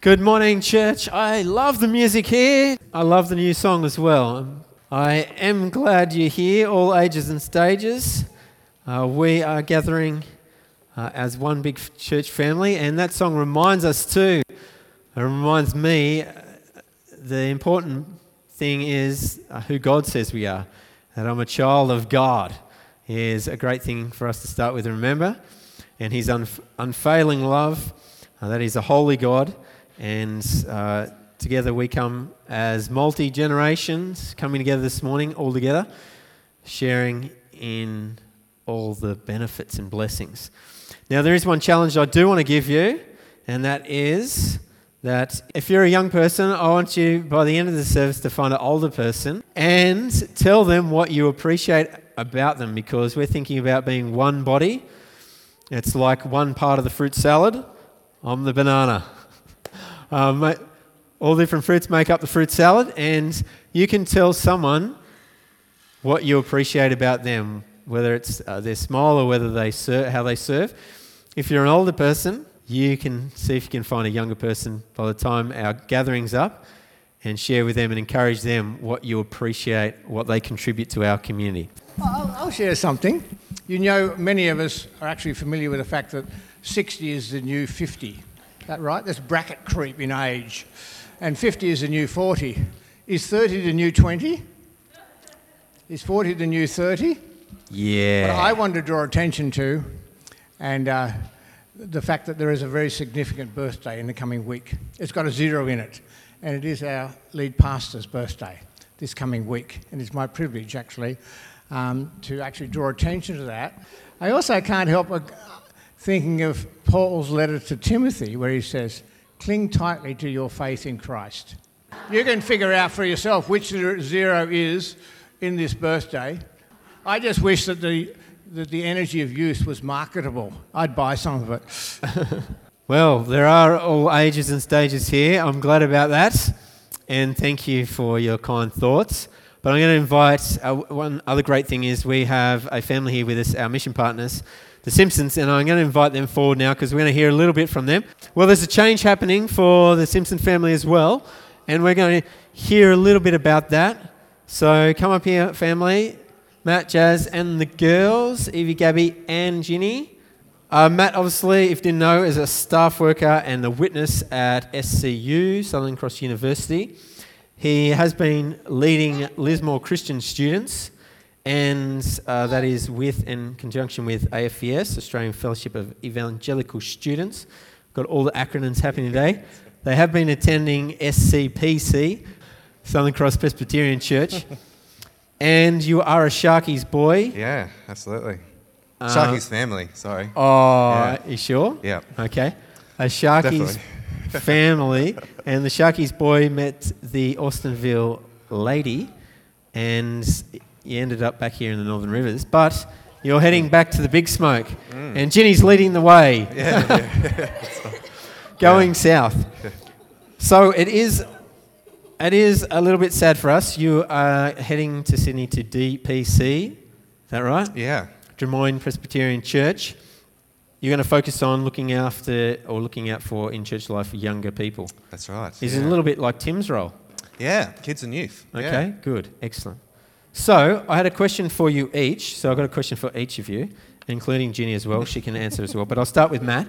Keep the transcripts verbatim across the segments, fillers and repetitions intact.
Good morning, church. I love the music here. I love the new song as well. I am glad you're here, all ages and stages. Uh, we are gathering uh, as one big church family, and that song reminds us too. It reminds me uh, the important thing is uh, who God says we are, that I'm a child of God is a great thing for us to start with and remember, and His unf- unfailing love, uh, that He's a holy God. And uh, together we come as multi-generations, coming together this morning, all together, sharing in all the benefits and blessings. Now, there is one challenge I do want to give you, and that is that if you're a young person, I want you, by the end of the service, to find an older person and tell them what you appreciate about them, because we're thinking about being one body. It's like one part of the fruit salad. I'm the banana. Um, all different fruits make up the fruit salad, and you can tell someone what you appreciate about them, whether it's uh, their smile or whether they serve, how they serve. If you're an older person, you can see if you can find a younger person by the time our gathering's up and share with them and encourage them what you appreciate, what they contribute to our community. I'll, I'll share something. You know, many of us are actually familiar with the fact that sixty is the new fifty. Is that right? That's bracket creep in age. And fifty is the new forty. Is thirty the new twenty? Is forty the new thirty? Yeah. But I want to draw attention to, and uh, the fact that there is a very significant birthday in the coming week. It's got a zero in it, and it is our lead pastor's birthday this coming week. And it's my privilege, actually, um, to actually draw attention to that. I also can't help but thinking of Paul's letter to Timothy, where he says, cling tightly to your faith in Christ. You can figure out for yourself which zero is in this birthday. I just wish that the that the energy of youth was marketable. I'd buy some of it. Well, there are all ages and stages here. I'm glad about that, and thank you for your kind thoughts. But I'm going to invite, uh, one other great thing is we have a family here with us, our mission partners, the Simpsons, and I'm going to invite them forward now because we're going to hear a little bit from them. Well, there's a change happening for the Simpson family as well, and we're going to hear a little bit about that. So come up here, family. Matt, Jazz, and the girls, Evie, Gabby, and Ginny. Uh, Matt, obviously, if you didn't know, is a staff worker and a witness at S C U, Southern Cross University. He has been leading Lismore Christian students, and uh, that is with, in conjunction with A F E S, Australian Fellowship of Evangelical Students. Got all the acronyms happening today. They have been attending S C P C, Southern Cross Presbyterian Church. And you are a Sharkies boy. Yeah, absolutely. Uh, Sharkies family, sorry. Oh, yeah. You sure? Yeah. Okay. A Sharkies family. And the Sharkies boy met the Austinville lady, and you ended up back here in the Northern Rivers. But you're heading back to the Big Smoke. Mm. And Ginny's leading the way. Yeah, yeah. Going yeah. south. So it is... It is a little bit sad for us. You are heading to Sydney to D P C, is that right? Yeah. Des Moines Presbyterian Church. You're going to focus on looking after or looking out for in church life for younger people. That's right. Is yeah. it a little bit like Tim's role? Yeah, kids and youth. Okay, yeah. Good, excellent. So I had a question for you each. So I've got a question for each of you, including Ginny as well. She can answer as well. But I'll start with Matt.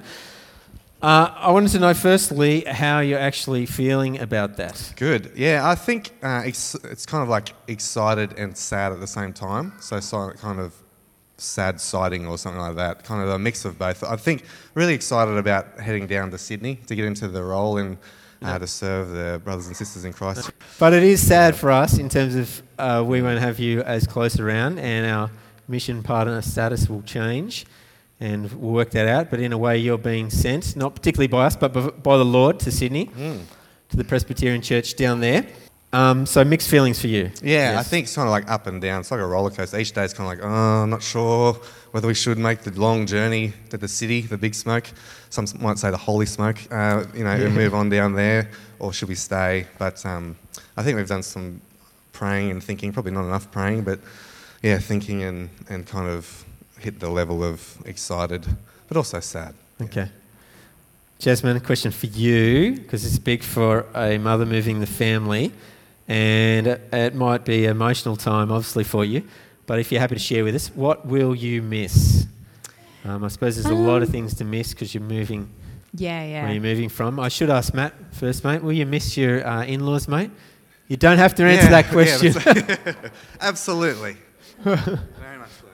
Uh, I wanted to know firstly how you're actually feeling about that. Good. Yeah, I think uh, it's, it's kind of like excited and sad at the same time. So, so kind of sad sighting or something like that. Kind of a mix of both. I think really excited about heading down to Sydney to get into the role and uh, yep. to serve the brothers and sisters in Christ. But it is sad for us in terms of uh, we won't have you as close around, and our mission partner status will change. And we'll work that out. But in a way, you're being sent, not particularly by us, but by the Lord to Sydney, mm. to the Presbyterian Church down there. Um, so mixed feelings for you. Yeah, yes. I think it's kind of like up and down. It's like a roller coaster. Each day is kind of like, oh, I'm not sure whether we should make the long journey to the city, the Big Smoke. Some might say the Holy Smoke, uh, you know, and move on down there, or should we stay? But um, I think we've done some praying and thinking, probably not enough praying, but yeah, thinking and, and kind of hit the level of excited, but also sad. Okay. Jasmine, a question for you, because it's big for a mother moving the family, and it might be an emotional time, obviously, for you, but if you're happy to share with us, what will you miss? Um, I suppose there's a um, lot of things to miss because you're moving. Yeah, yeah. Where you're moving from. I should ask Matt first, mate. Will you miss your uh, in-laws, mate? You don't have to answer yeah, that question. Yeah, absolutely. Very much so.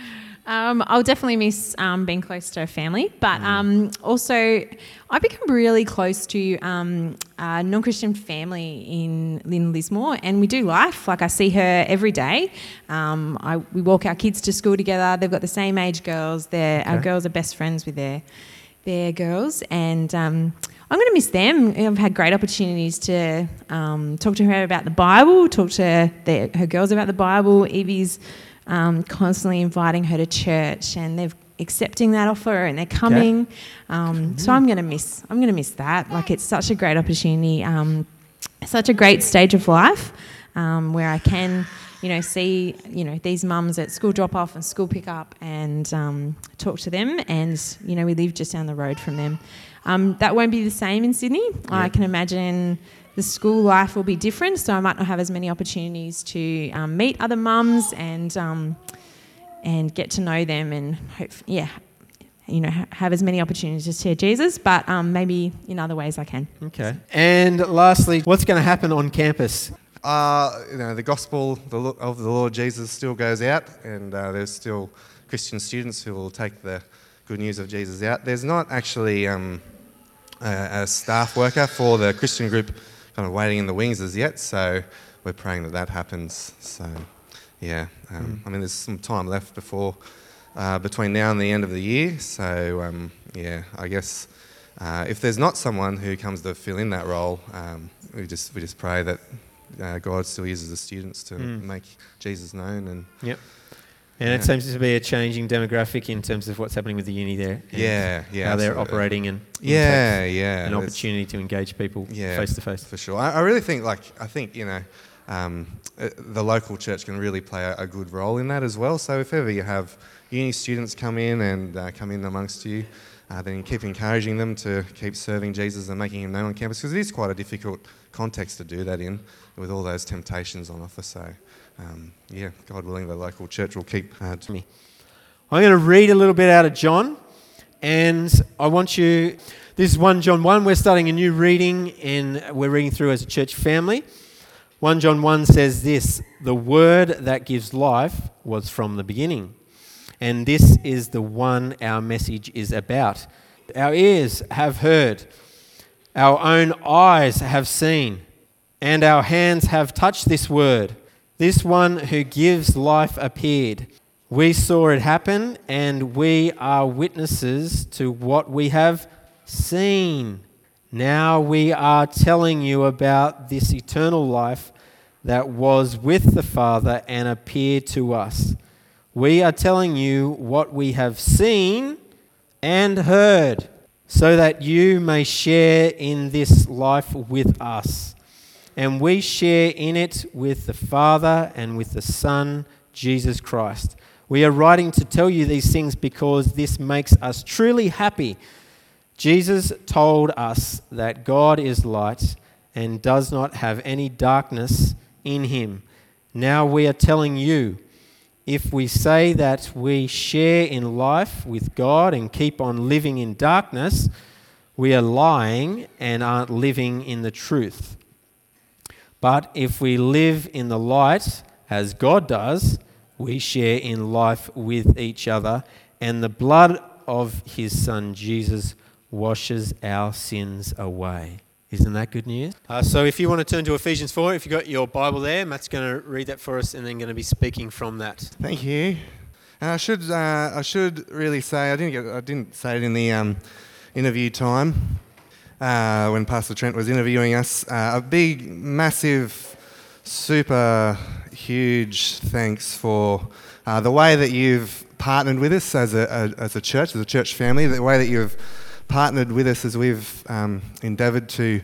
Um, I'll definitely miss um, being close to family, but um, also I become really close to um, a non-Christian family in, in Lismore, and we do life. Like, I see her every day. Um, I, we walk our kids to school together. They've got the same age girls. They're, okay. Our girls are best friends with their their girls, and um, I'm going to miss them. I've had great opportunities to um, talk to her about the Bible, talk to the, her girls about the Bible. Evie's um, constantly inviting her to church, and they're accepting that offer, and they're coming. Okay. Um, so I'm going to miss. I'm going to miss that. Like, it's such a great opportunity, um, such a great stage of life um, where I can, you know, see, you know, these mums at school drop-off and school pick-up, and um, talk to them. And, you know, we live just down the road from them. Um, that won't be the same in Sydney. Yeah. I can imagine the school life will be different, so I might not have as many opportunities to um, meet other mums and um, and get to know them, and hope, yeah, you know, ha- have as many opportunities to share Jesus. But um, maybe in other ways I can. Okay. And lastly, what's going to happen on campus? Uh, you know, the gospel of the Lord Jesus still goes out, and uh, there's still Christian students who will take the good news of Jesus out. There's not actually um, a, a staff worker for the Christian group kind of waiting in the wings as yet, so we're praying that that happens. So, yeah, um, mm. I mean, there's some time left before, uh, between now and the end of the year, so, um, yeah, I guess uh, if there's not someone who comes to fill in that role, um, we just we just pray that Uh, God still uses the students to mm. make Jesus known. And yep. And yeah. It seems to be a changing demographic in terms of what's happening with the uni there. Yeah, yeah. How they're operating and yeah, yeah, an opportunity to engage people yeah, face to face. For sure. I, I really think, like, I think, you know, um, uh, the local church can really play a, a good role in that as well. So if ever you have uni students come in and uh, come in amongst you, uh, then keep encouraging them to keep serving Jesus and making him known on campus, because it is quite a difficult context to do that in, with all those temptations on offer. So, um, yeah, God willing, the local church will keep uh, to me. I'm going to read a little bit out of John, and I want you, this is First John one, we're starting a new reading, and we're reading through as a church family. First John one says this: the word that gives life was from the beginning, and this is the one our message is about. Our ears have heard, our own eyes have seen, and our hands have touched this word. This one who gives life appeared. We saw it happen, and we are witnesses to what we have seen. Now we are telling you about this eternal life that was with the Father and appeared to us. We are telling you what we have seen and heard, so that you may share in this life with us. And we share in it with the Father and with the Son, Jesus Christ. We are writing to tell you these things because this makes us truly happy. Jesus told us that God is light and does not have any darkness in him. Now we are telling you, if we say that we share in life with God and keep on living in darkness, we are lying and aren't living in the truth. But if we live in the light, as God does, we share in life with each other, and the blood of his Son Jesus washes our sins away. Isn't that good news? Uh, so if you want to turn to Ephesians four, if you've got your Bible there, Matt's going to read that for us and then going to be speaking from that. Thank you. And I should uh, I should really say, I didn't get, I didn't say it in the um, interview time uh, when Pastor Trent was interviewing us. Uh, a big, massive, super huge thanks for uh, the way that you've partnered with us as a, a as a church, as a church family, the way that you've partnered with us as we've um, endeavoured to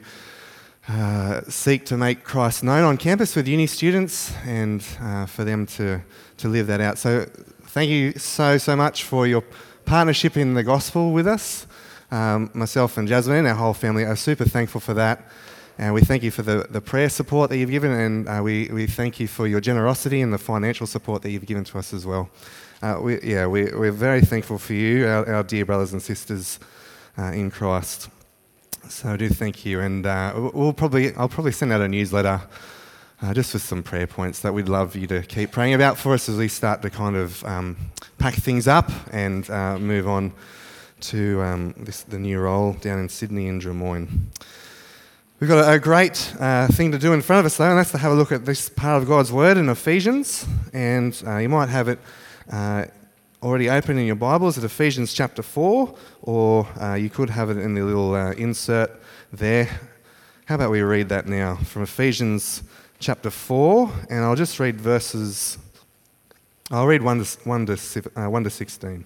uh, seek to make Christ known on campus with uni students, and uh, for them to, to live that out. So thank you so, so much for your partnership in the gospel with us. Um, myself and Jasmine and our whole family are super thankful for that. And we thank you for the, the prayer support that you've given, and uh, we, we thank you for your generosity and the financial support that you've given to us as well. Uh, we, yeah, we, we're very thankful for you, our, our dear brothers and sisters uh, in Christ. So I do thank you, and uh, we'll probably I'll probably send out a newsletter uh, just with some prayer points that we'd love you to keep praying about for us as we start to kind of um, pack things up and uh, move on to um, this, the new role down in Sydney and Drummoyne. We've got a, a great uh, thing to do in front of us though, and that's to have a look at this part of God's Word in Ephesians. And uh, you might have it uh, already open in your Bibles at Ephesians chapter four, or uh, you could have it in the little uh, insert there. How about we read that now from Ephesians chapter four, and I'll just read verses, I'll read one to, one to, uh, one to sixteen.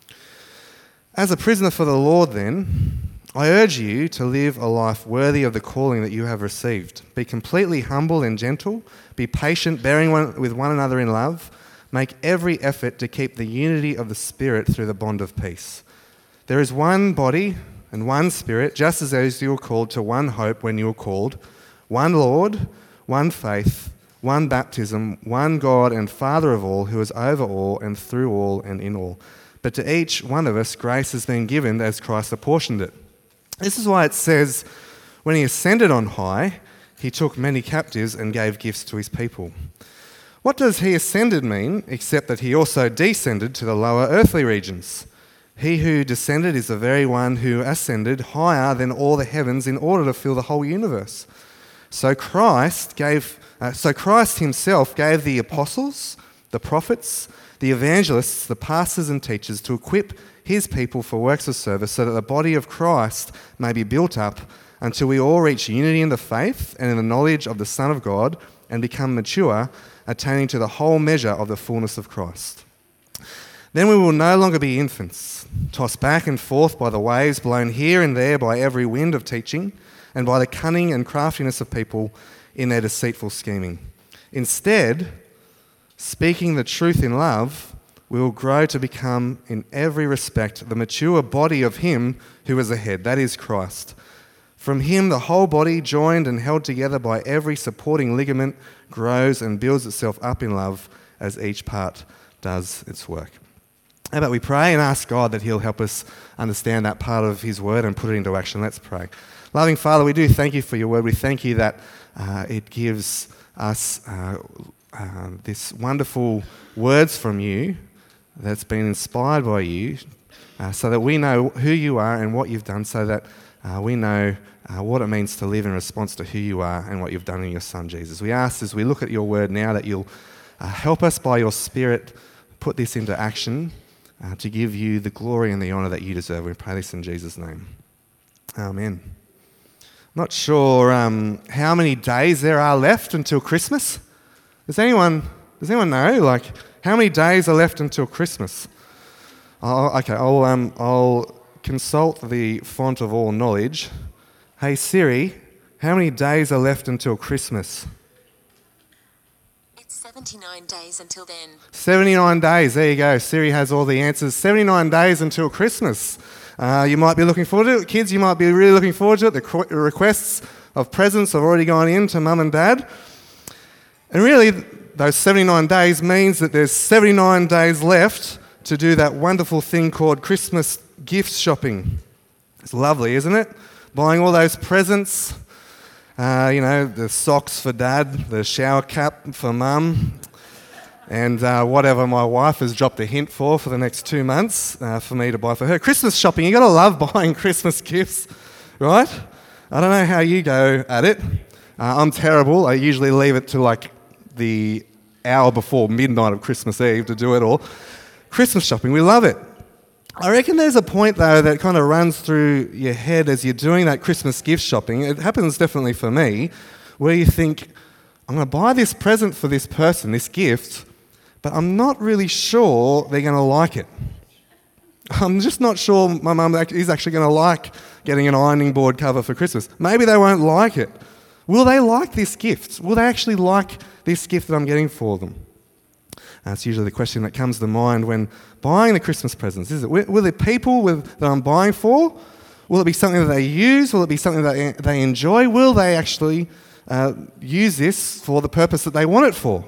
As a prisoner for the Lord then, I urge you to live a life worthy of the calling that you have received. Be completely humble and gentle. Be patient, bearing one with one another in love. Make every effort to keep the unity of the Spirit through the bond of peace. There is one body and one Spirit, just as you were called to one hope when you were called, one Lord, one faith, one baptism, one God and Father of all, who is over all and through all and in all. But to each one of us grace has been given as Christ apportioned it. This is why it says, when he ascended on high, he took many captives and gave gifts to his people. What does he ascended mean, except that he also descended to the lower earthly regions? He who descended is the very one who ascended higher than all the heavens in order to fill the whole universe. So Christ gave, uh, so Christ himself gave the apostles, the prophets, the evangelists, the pastors and teachers to equip his people for works of service so that the body of Christ may be built up until we all reach unity in the faith and in the knowledge of the Son of God and become mature, attaining to the whole measure of the fullness of Christ. Then we will no longer be infants, tossed back and forth by the waves, blown here and there by every wind of teaching and by the cunning and craftiness of people in their deceitful scheming. Instead, speaking the truth in love, we will grow to become, in every respect, the mature body of him who is the head, that is Christ. From him, the whole body, joined and held together by every supporting ligament, grows and builds itself up in love as each part does its work. How about we pray and ask God that he'll help us understand that part of his word and put it into action. Let's pray. Loving Father, we do thank you for your word. We thank you that uh, it gives us uh, uh, this wonderful words from you that's been inspired by you, uh, so that we know who you are and what you've done, so that uh, we know uh, what it means to live in response to who you are and what you've done in your Son, Jesus. We ask as we look at your word now that you'll uh, help us by your Spirit put this into action uh, to give you the glory and the honour that you deserve. We pray this in Jesus' name. Amen. Not sure um, how many days there are left until Christmas. Does anyone, does anyone know, like, how many days are left until Christmas? Oh, okay, I'll, um, I'll consult the font of all knowledge. Hey Siri, how many days are left until Christmas? It's seventy-nine days until then. seventy-nine days, there you go. Siri has all the answers. seventy-nine days until Christmas. Uh, you might be looking forward to it. Kids, you might be really looking forward to it. The qu- requests of presents have already gone in to mum and dad. And really, those seventy-nine days means that there's seventy-nine days left to do that wonderful thing called Christmas gift shopping. It's lovely, isn't it? Buying all those presents, uh, you know, the socks for dad, the shower cap for mum, and uh, whatever my wife has dropped a hint for for the next two months uh, for me to buy for her. Christmas shopping, you got to love buying Christmas gifts, right? I don't know how you go at it. Uh, I'm terrible. I usually leave it to like the hour before midnight of Christmas Eve to do it all. Christmas shopping, we love it. I reckon there's a point though that kind of runs through your head as you're doing that Christmas gift shopping. It happens definitely for me, where you think, I'm going to buy this present for this person, this gift, but I'm not really sure they're going to like it. I'm just not sure my mum is actually going to like getting an ironing board cover for Christmas. Maybe they won't like it. Will they like this gift? Will they actually like this gift that I'm getting for them? That's usually the question that comes to mind when buying the Christmas presents, is it? Will the people with, that I'm buying for, Will it be something that they use? Will it be something that they enjoy? Will they actually uh, use this for the purpose that they want it for?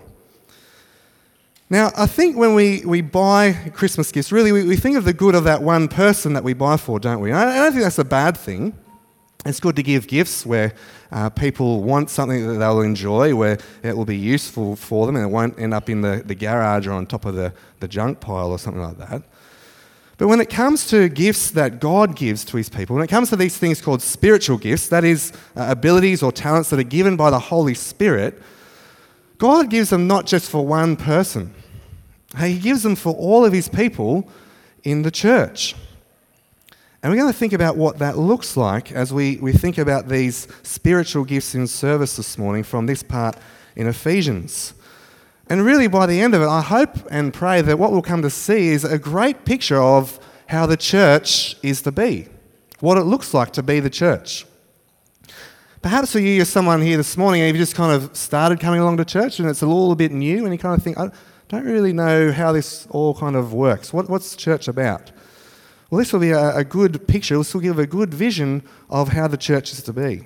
Now, I think when we, we buy Christmas gifts, really we, we think of the good of that one person that we buy for, don't we? I, I don't think that's a bad thing. It's good to give gifts where uh, people want something that they'll enjoy, where it will be useful for them and it won't end up in the, the garage or on top of the, the junk pile or something like that. But when it comes to gifts that God gives to his people, when it comes to these things called spiritual gifts, that is uh, abilities or talents that are given by the Holy Spirit, God gives them not just for one person. He gives them for all of his people in the church. And we're going to think about what that looks like as we, we think about these spiritual gifts in service this morning from this part in Ephesians. And really by the end of it, I hope and pray that what we'll come to see is a great picture of how the church is to be, what it looks like to be the church. Perhaps for you, you're someone here this morning and you've just kind of started coming along to church and it's a little bit new and you kind of think, I don't really know how this all kind of works. What, what's church about? Well, this will be a, a good picture. This will give a good vision of how the church is to be.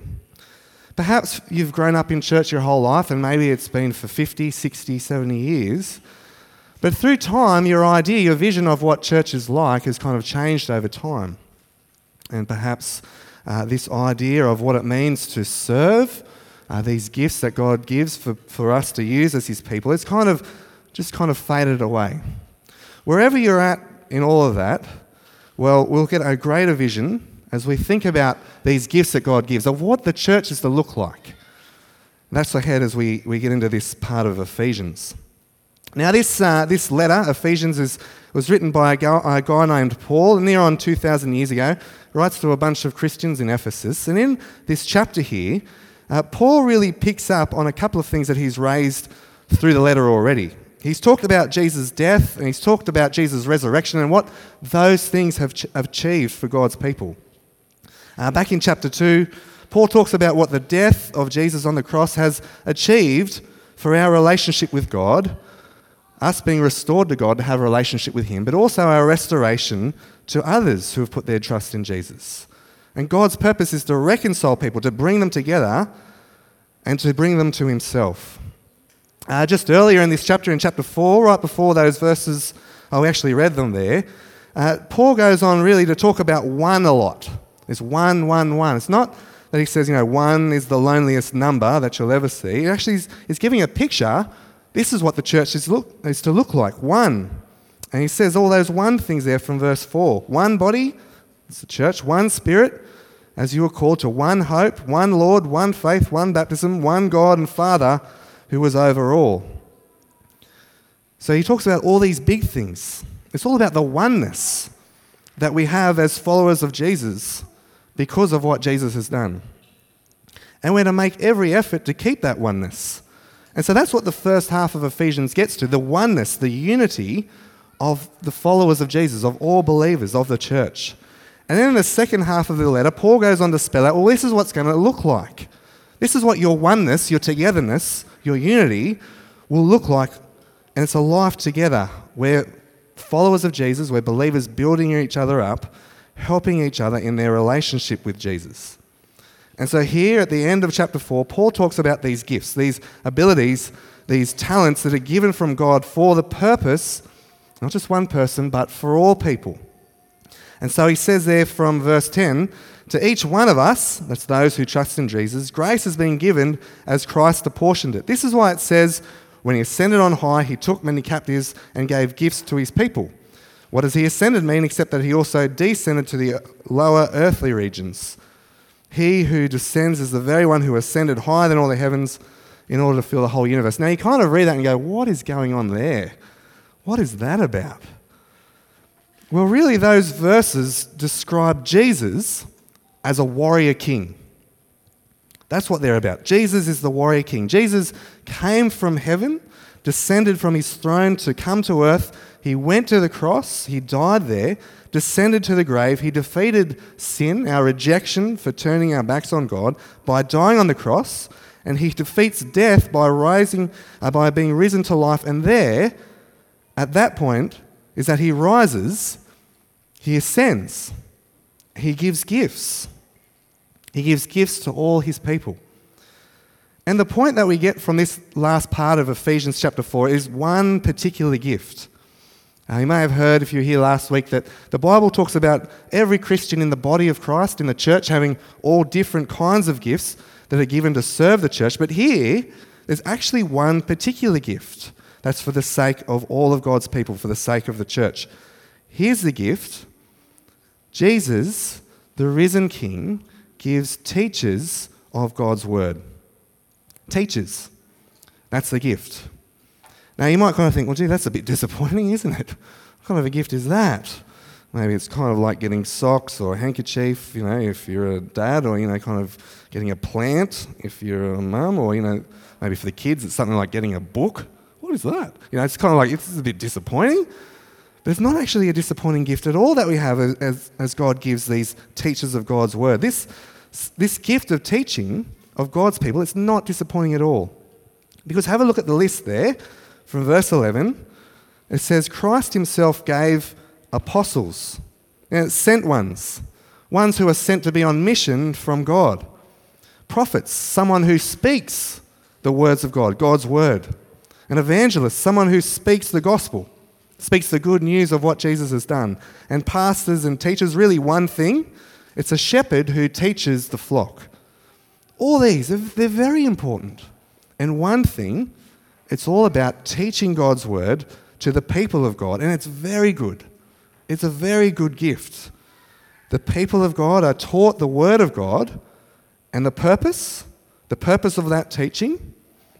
Perhaps you've grown up in church your whole life and maybe it's been for fifty, sixty, seventy years. But through time, your idea, your vision of what church is like has kind of changed over time. And perhaps uh, this idea of what it means to serve, uh, these gifts that God gives for, for us to use as his people, it's kind of just kind of faded away. Wherever you're at in all of that, well, we'll get a greater vision as we think about these gifts that God gives of what the church is to look like. That's ahead as we, we get into this part of Ephesians. Now, this uh, this letter, Ephesians, is was written by a guy, a guy named Paul, near on two thousand years ago. Writes to a bunch of Christians in Ephesus. And in this chapter here, uh, Paul really picks up on a couple of things that he's raised through the letter already. He's talked about Jesus' death and he's talked about Jesus' resurrection and what those things have ch- achieved for God's people. Uh, back in chapter two, Paul talks about what the death of Jesus on the cross has achieved for our relationship with God, us being restored to God to have a relationship with him, but also our restoration to others who have put their trust in Jesus. And God's purpose is to reconcile people, to bring them together and to bring them to himself. Uh, just earlier in this chapter, in chapter four, right before those verses, oh, we actually read them there, uh, Paul goes on really to talk about one a lot. There's one, one, one. It's not that he says, you know, one is the loneliest number that you'll ever see. He actually is, is giving a picture. This is what the church is, look, is to look like, one. And he says all those one things there from verse four. One body, it's the church, one spirit, as you are called to one hope, one Lord, one faith, one baptism, one God and Father who was over all. So he talks about all these big things. It's all about the oneness that we have as followers of Jesus because of what Jesus has done. And we're to make every effort to keep that oneness. And so that's what the first half of Ephesians gets to, the oneness, the unity of the followers of Jesus, of all believers, of the church. And then in the second half of the letter, Paul goes on to spell out, well, this is what's going to look like. This is what your oneness, your togetherness, your unity will look like. And it's a life together. We're followers of Jesus, we're believers building each other up, helping each other in their relationship with Jesus. And so here at the end of chapter four, Paul talks about these gifts, these abilities, these talents that are given from God for the purpose, not just one person, but for all people. And so he says there from verse ten, to each one of us, that's those who trust in Jesus, grace has been given as Christ apportioned it. This is why it says, when he ascended on high, he took many captives and gave gifts to his people. What does he ascended mean except that he also descended to the lower earthly regions? He who descends is the very one who ascended higher than all the heavens in order to fill the whole universe. Now you kind of read that and go, what is going on there? What is that about? Well, really those verses describe Jesus as a warrior king. That's what they're about. Jesus is the warrior king. Jesus came from heaven, descended from his throne to come to earth. He went to the cross, he died there, descended to the grave. He defeated sin, our rejection for turning our backs on God, by dying on the cross, and he defeats death by rising, uh, by being risen to life. And there, at that point, is that he rises, he ascends, he gives gifts. He gives gifts to all his people. And the point that we get from this last part of Ephesians chapter four is one particular gift. Uh, you may have heard, if you were here last week, that the Bible talks about every Christian in the body of Christ, in the church, having all different kinds of gifts that are given to serve the church. But here, there's actually one particular gift that's for the sake of all of God's people, for the sake of the church. Here's the gift. Jesus, the risen King, gives teachers of God's word. Teachers. That's the gift. Now, you might kind of think, well, gee, that's a bit disappointing, isn't it? What kind of a gift is that? Maybe it's kind of like getting socks or a handkerchief, you know, if you're a dad, or, you know, kind of getting a plant if you're a mum, or, you know, maybe for the kids it's something like getting a book. What is that? You know, it's kind of like, this is a bit disappointing. But it's not actually a disappointing gift at all that we have as, as God gives these teachers of God's word. This, this gift of teaching of God's people, it's not disappointing at all. Because have a look at the list there. From verse eleven, it says, Christ himself gave apostles, and sent ones, ones who are sent to be on mission from God. Prophets, someone who speaks the words of God, God's word. An evangelist, someone who speaks the gospel, speaks the good news of what Jesus has done. And pastors and teachers, really one thing, it's a shepherd who teaches the flock. All these, they're very important. And one thing, it's all about teaching God's word to the people of God, and it's very good. It's a very good gift. The people of God are taught the word of God, and the purpose, the purpose of that teaching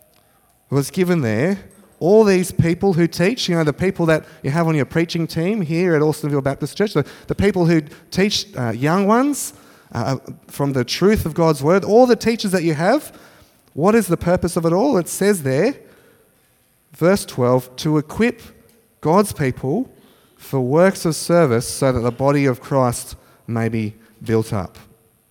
was given there. All these people who teach, you know, the people that you have on your preaching team here at Alstonville Baptist Church, the, the people who teach uh, young ones uh, from the truth of God's word, all the teachers that you have, what is the purpose of it all? It says there, verse twelve, to equip God's people for works of service so that the body of Christ may be built up.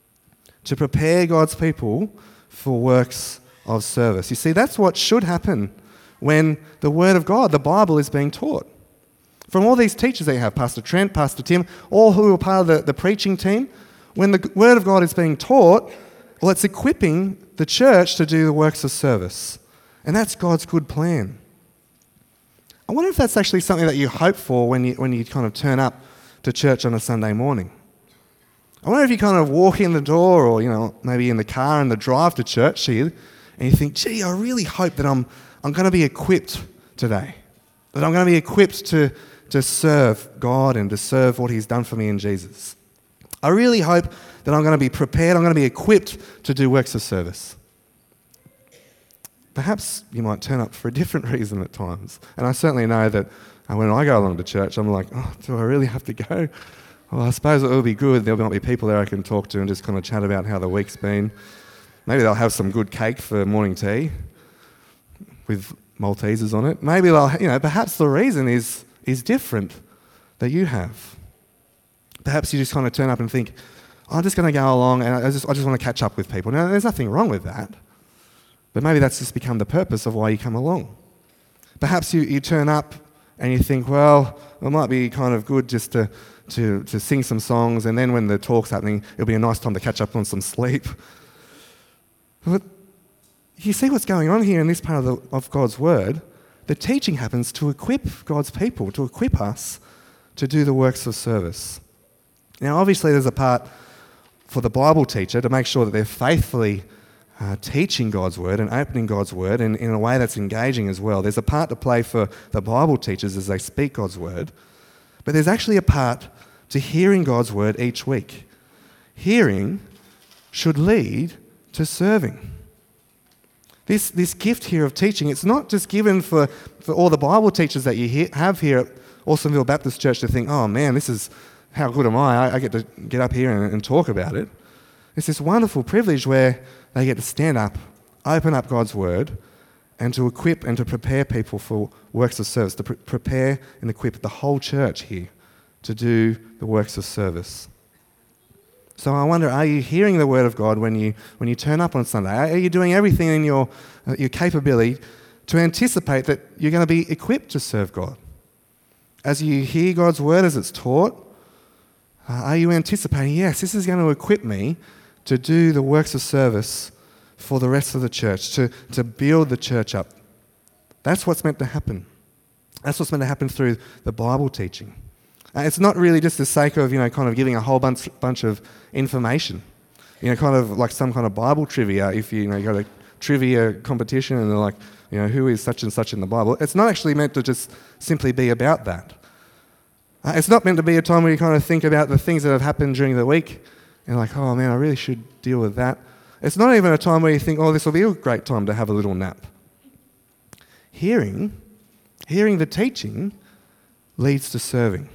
To prepare God's people for works of service. You see, that's what should happen when the Word of God, the Bible, is being taught. From all these teachers that you have, Pastor Trent, Pastor Tim, all who are part of the, the preaching team, when the Word of God is being taught, well, it's equipping the church to do the works of service. And that's God's good plan. I wonder if that's actually something that you hope for when you, when you kind of turn up to church on a Sunday morning. I wonder if you kind of walk in the door, or, you know, maybe in the car and the drive to church here, and you think, gee, I really hope that I'm I'm going to be equipped today, that I'm going to be equipped to, to serve God and to serve what he's done for me in Jesus. I really hope that I'm going to be prepared, I'm going to be equipped to do works of service. Perhaps you might turn up for a different reason at times. And I certainly know that when I go along to church, I'm like, oh, do I really have to go? Well, I suppose it will be good. There might be people there I can talk to and just kind of chat about how the week's been. Maybe they'll have some good cake for morning tea with Maltesers on it. Maybe they'll, you know, perhaps the reason is is different that you have. Perhaps you just kind of turn up and think, oh, I'm just going to go along and I just I just want to catch up with people. Now, there's nothing wrong with that. But maybe that's just become the purpose of why you come along. Perhaps you, you turn up and you think, well, it might be kind of good just to, to, to sing some songs, and then when the talk's happening, it'll be a nice time to catch up on some sleep. But you see what's going on here in this part of, the, of God's word? The teaching happens to equip God's people, to equip us to do the works of service. Now, obviously, there's a part for the Bible teacher to make sure that they're faithfully uh, teaching God's word and opening God's word in, in a way that's engaging as well. There's a part to play for the Bible teachers as they speak God's word, but there's actually a part to hearing God's word each week. Hearing should lead to serving. This, this gift here of teaching, it's not just given for, for all the Bible teachers that you he- have here at Alstonville Baptist Church to think, oh man, this is, how good am I? I, I get to get up here and, and talk about it. It's this wonderful privilege where they get to stand up, open up God's word, and to equip and to prepare people for works of service, to pre- prepare and equip the whole church here to do the works of service. So I wonder, are you hearing the word of God when you when you turn up on Sunday? Are you doing everything in your uh, your capability to anticipate that you're going to be equipped to serve God? As you hear God's word as it's taught, Uh, are you anticipating, yes, this is going to equip me to do the works of service for the rest of the church, to, to build the church up? That's what's meant to happen. That's what's meant to happen through the Bible teaching. Uh, it's not really just the sake of, you know, kind of giving a whole bunch, bunch of information. You know, kind of like some kind of Bible trivia. If you, you know, you got a trivia competition and they're like, you know, who is such and such in the Bible? It's not actually meant to just simply be about that. Uh, it's not meant to be a time where you kind of think about the things that have happened during the week and like, oh man, I really should deal with that. It's not even a time where you think, oh, this will be a great time to have a little nap. Hearing, hearing the teaching leads to serving.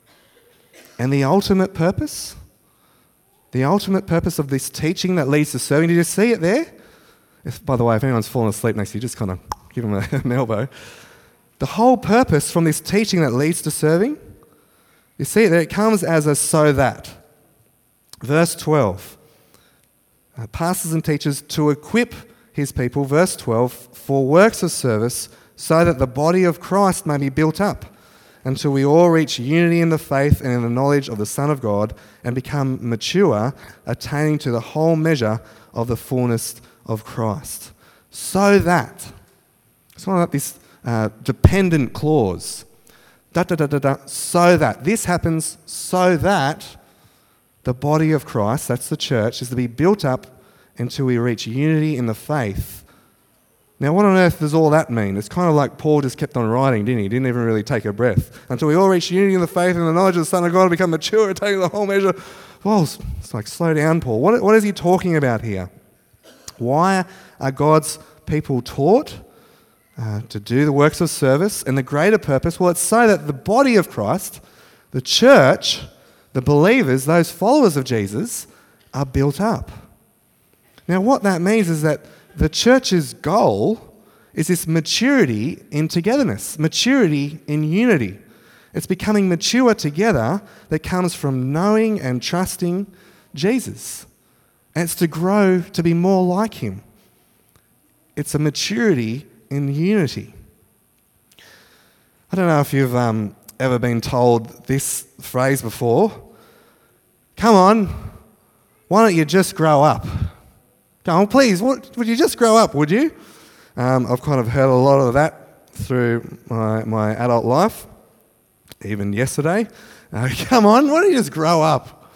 And the ultimate purpose, the ultimate purpose of this teaching that leads to serving, did you see it there? If, by the way, if anyone's fallen asleep next to you, just kind of give them a, an elbow. The whole purpose from this teaching that leads to serving, you see it there, it comes as a so that. Verse twelve, uh, pastors and teachers to equip his people, verse twelve, for works of service so that the body of Christ may be built up until we all reach unity in the faith and in the knowledge of the Son of God and become mature, attaining to the whole measure of the fullness of Christ. So that, it's not like this uh, dependent clause. Da, da, da, da, da, so that. This happens so that the body of Christ, that's the church, is to be built up until we reach unity in the faith. Now, what on earth does all that mean? It's kind of like Paul just kept on writing, didn't he? He didn't even really take a breath. Until we all reach unity in the faith and the knowledge of the Son of God and become mature, attaining the whole measure. Well, it's, it's like, slow down, Paul. What, what is he talking about here? Why are God's people taught uh, to do the works of service? And the greater purpose, well, it's so that the body of Christ, the church, the believers, those followers of Jesus, are built up. Now, what that means is that the church's goal is this maturity in togetherness, maturity in unity. It's becoming mature together that comes from knowing and trusting Jesus. And it's to grow to be more like him. It's a maturity in unity. I don't know if you've um, ever been told this phrase before. Come on, why don't you just grow up? Come on, please, what, would you just grow up, would you? Um, I've kind of heard a lot of that through my, my adult life, even yesterday. Uh, come on, why don't you just grow up?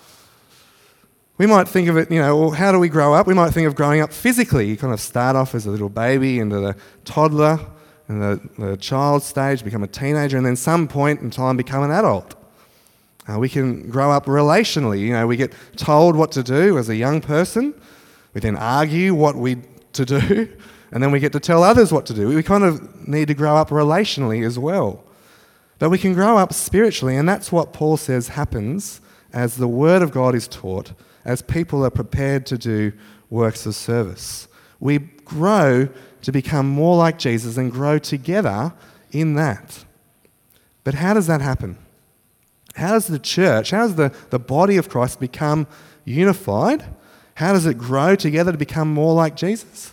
We might think of it, you know, well, how do we grow up? We might think of growing up physically. You kind of start off as a little baby into the toddler and the, the child stage, become a teenager, and then some point in time become an adult. Uh, we can grow up relationally. You know, we get told what to do as a young person. We then argue what we to do, and then we get to tell others what to do. We kind of need to grow up relationally as well. But we can grow up spiritually, and that's what Paul says happens as the Word of God is taught, as people are prepared to do works of service. We grow to become more like Jesus and grow together in that. But how does that happen? How does the church, how does the, the body of Christ become unified? How does it grow together to become more like Jesus?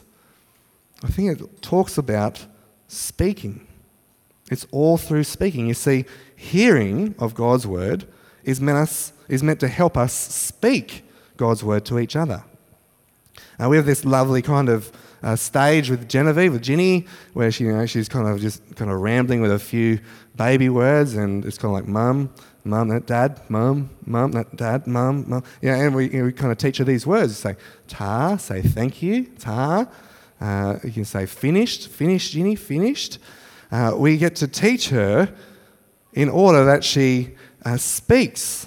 I think it talks about speaking. It's all through speaking. You see, hearing of God's word is meant, us, is meant to help us speak God's word to each other. Uh, we have this lovely kind of uh, stage with Genevieve, with Ginny, where she, you know, she's kind of just kind of rambling with a few baby words, and it's kind of like mum, mum, that dad, mum, mum, that dad, mum, mum. Yeah, and we, you know, we kind of teach her these words. Say ta, say thank you, ta. Uh, you can say finished, finished, Ginny, finished. Uh, we get to teach her in order that she uh, speaks.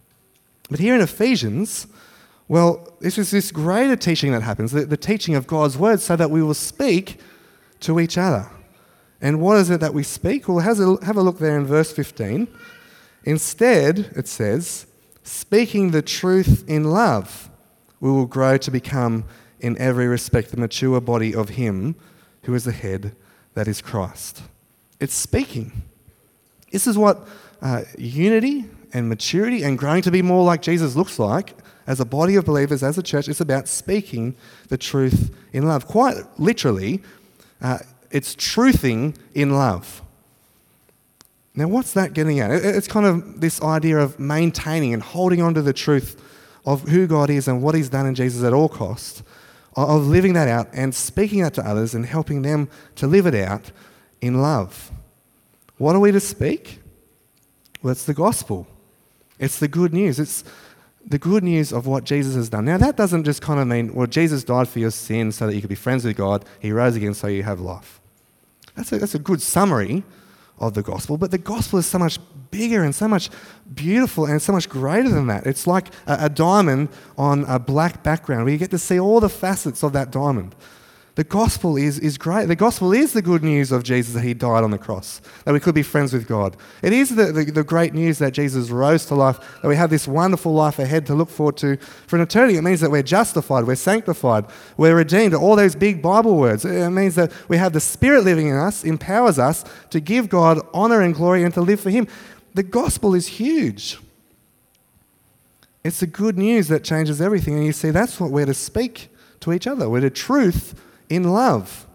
But here in Ephesians, well, this is this greater teaching that happens, the, the teaching of God's word, so that we will speak to each other. And what is it that we speak? Well, have a, have a look there in verse fifteen. Instead, it says, speaking the truth in love, we will grow to become, in every respect, the mature body of him who is the head, that is Christ. It's speaking. This is what uh, unity and maturity and growing to be more like Jesus looks like as a body of believers, as a church. It's about speaking the truth in love. Quite literally, uh, it's truthing in love. Now, what's that getting at? It's kind of this idea of maintaining and holding on to the truth of who God is and what he's done in Jesus at all costs, of living that out and speaking that to others and helping them to live it out in love. What are we to speak? Well, it's the gospel. It's the good news. It's the good news of what Jesus has done. Now, that doesn't just kind of mean, well, Jesus died for your sins so that you could be friends with God. He rose again so you have life. That's a, that's a good summary of the gospel, but the gospel is so much bigger and so much beautiful and so much greater than that. It's like a, a diamond on a black background where you get to see all the facets of that diamond. The gospel is, is great. The gospel is the good news of Jesus, that he died on the cross, that we could be friends with God. It is the, the, the great news that Jesus rose to life, that we have this wonderful life ahead to look forward to for an eternity. It means that we're justified, we're sanctified, we're redeemed. All those big Bible words. It means that we have the Spirit living in us, empowers us to give God honor and glory and to live for him. The gospel is huge. It's the good news that changes everything. And you see, that's what we're to speak to each other. We're to truth in love.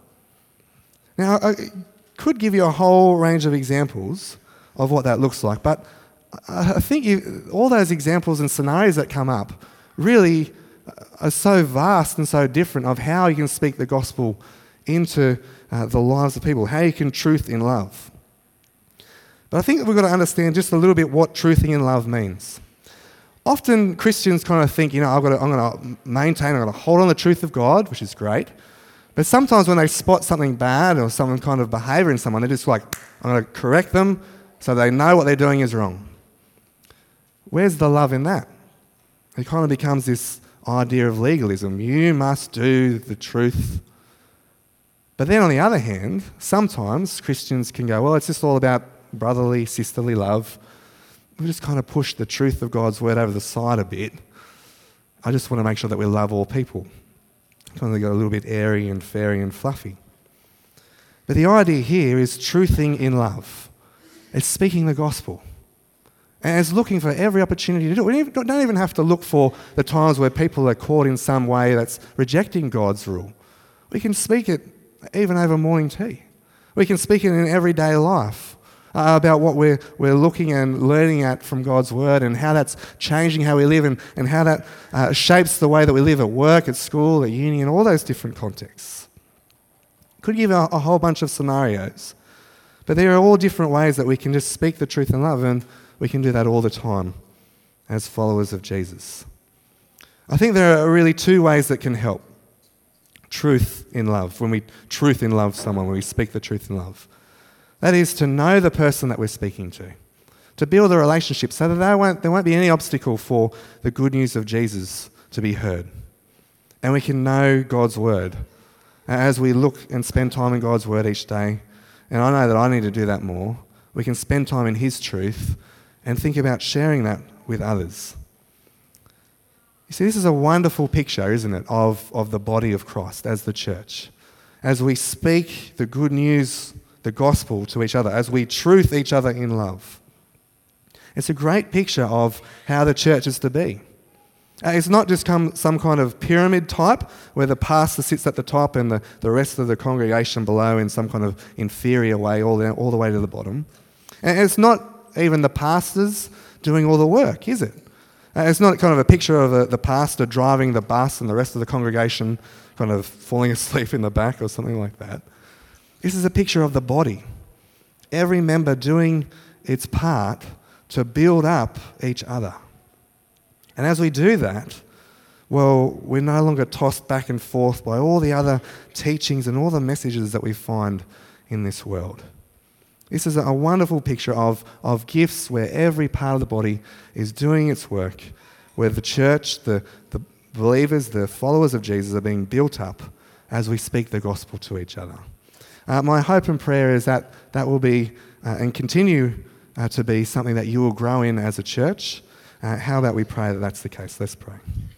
Now, I could give you a whole range of examples of what that looks like, but I think you, all those examples and scenarios that come up really are so vast and so different of how you can speak the gospel into uh, the lives of people, how you can truth in love. But I think that we've got to understand just a little bit what truthing in love means. Often Christians kind of think, you know, I've got to, I'm going to maintain, I'm going to hold on the truth of God, which is great. But sometimes when they spot something bad or some kind of behaviour in someone, they're just like, I'm going to correct them so they know what they're doing is wrong. Where's the love in that? It kind of becomes this idea of legalism. You must do the truth. But then on the other hand, sometimes Christians can go, well, it's just all about brotherly, sisterly love. We just kind of push the truth of God's word over the side a bit. I just want to make sure that we love all people. Kind of go a little bit airy and fairy and fluffy. But the idea here is truthing in love. It's speaking the gospel. And it's looking for every opportunity to do it. We don't even have to look for the times where people are caught in some way that's rejecting God's rule. We can speak it even over morning tea. We can speak it in everyday life. Uh, about what we're, we're looking and learning at from God's word and how that's changing how we live and, and how that uh, shapes the way that we live at work, at school, at uni, and all those different contexts. Could give a, a whole bunch of scenarios. But there are all different ways that we can just speak the truth in love, and we can do that all the time as followers of Jesus. I think there are really two ways that can help truth in love, when we truth in love someone, when we speak the truth in love. That is to know the person that we're speaking to, to build a relationship so that there won't, there won't be any obstacle for the good news of Jesus to be heard. And we can know God's word as we look and spend time in God's word each day. And I know that I need to do that more. We can spend time in his truth and think about sharing that with others. You see, this is a wonderful picture, isn't it, of, of the body of Christ as the church. As we speak the good news, the gospel to each other, as we truth each other in love. It's a great picture of how the church is to be. It's not just come, some kind of pyramid type where the pastor sits at the top and the, the rest of the congregation below in some kind of inferior way all the, all the way to the bottom. And it's not even the pastors doing all the work, is it? It's not kind of a picture of a, the pastor driving the bus and the rest of the congregation kind of falling asleep in the back or something like that. This is a picture of the body. Every member doing its part to build up each other. And as we do that, well, we're no longer tossed back and forth by all the other teachings and all the messages that we find in this world. This is a wonderful picture of, of gifts where every part of the body is doing its work, where the church, the, the believers, the followers of Jesus are being built up as we speak the gospel to each other. Uh, my hope and prayer is that that will be uh, and continue uh, to be something that you will grow in as a church. Uh, how about we pray that that's the case? Let's pray.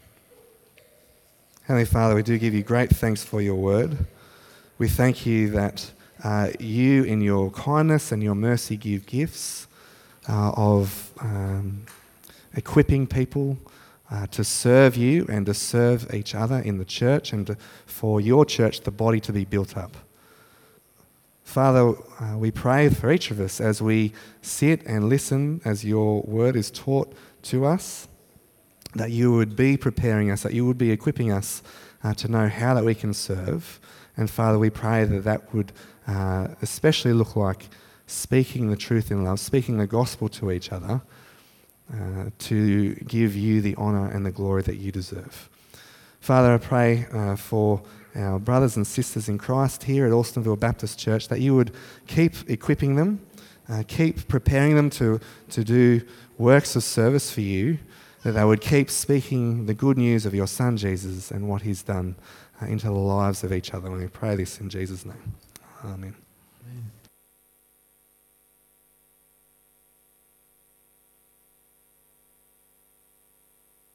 Heavenly Father, we do give you great thanks for your word. We thank you that uh, you, in your kindness and your mercy, give gifts uh, of um, equipping people uh, to serve you and to serve each other in the church and to, for your church, the body, to be built up. Father, uh, we pray for each of us as we sit and listen as your word is taught to us, that you would be preparing us, that you would be equipping us uh, to know how that we can serve. And Father, we pray that that would uh, especially look like speaking the truth in love, speaking the gospel to each other, uh, to give you the honour and the glory that you deserve. Father, I pray uh, for our brothers and sisters in Christ here at Alstonville Baptist Church, that you would keep equipping them, uh, keep preparing them to, to do works of service for you, that they would keep speaking the good news of your Son Jesus and what he's done uh, into the lives of each other. And we pray this in Jesus' name. Amen. Amen.